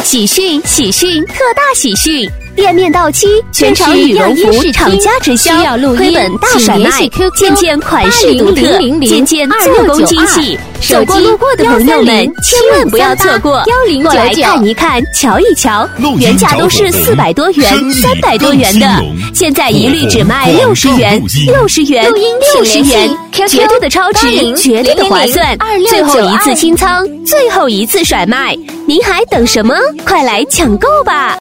喜讯！喜讯！特大喜讯！店面到期，全场羽绒服厂家直销，亏本大甩卖，件款式独特，件做工精细，走过路过的朋友们千万不要错过，过来看一看，瞧一瞧，原价都是400多元、300多元的，现在一律只卖60元、60元、60元，绝对的超值，绝对的划算，最后一次清仓，最后一次甩卖，您还等什么？快来抢购吧！